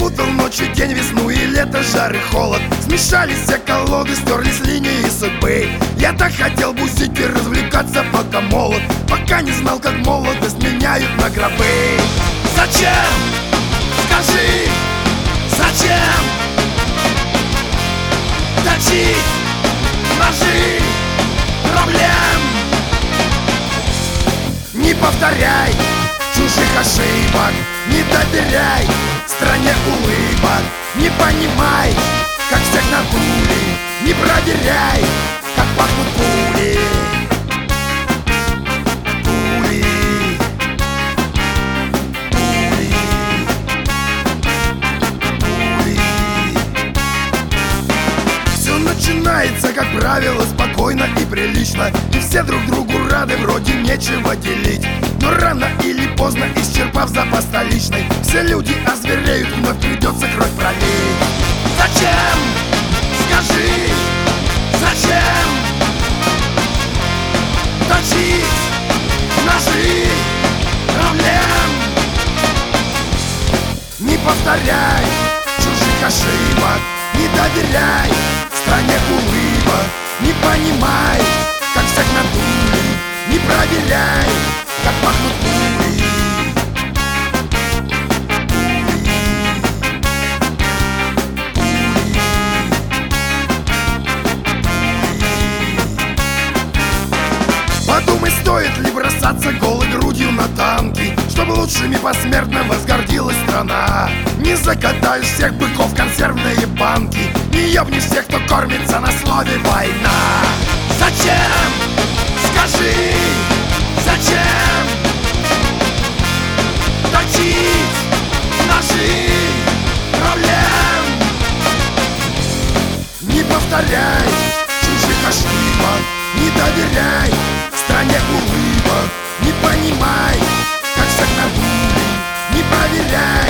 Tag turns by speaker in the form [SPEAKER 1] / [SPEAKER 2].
[SPEAKER 1] Перепутал ночью день, весну и лето, жар и холод. Смешались все колоды, стерлись линии судьбы. Я так хотел бузить и развлекаться, пока молод, пока не знал, как молодость меняют на гробы. Зачем? Скажи, зачем точить ножи проблем? Не повторяй чужих ошибок, не доверяй стране улыбок. Не понимай, как всех надули, не проверяй, как пахнут пули. Пули, пули, пули. Все начинается, как правило, спокойно и прилично, и все друг другу рады, вроде нечего делить. Но рано или поздно, исчерпав запас столичный, все люди озвереют, вновь придется кровь пролить. Зачем? Скажи, зачем точить ножи проблем? Не повторяй чужих ошибок, не доверяй стране улыбок. Не понимай, как всех надули, не проверяй, как пахнут пули. Подумай, стоит ли бросаться голой грудью на танки, чтобы лучшими посмертно возгордилась страна. Не закатаешь всех быков в консервные банки, не ёбнешь всех, кто кормится на слове война. Зачем? Скажи, зачем точить ножи проблем? Не повторяй чужих ошибок, не доверяй стране улыбок. Не понимай, как всех надули, не проверяй,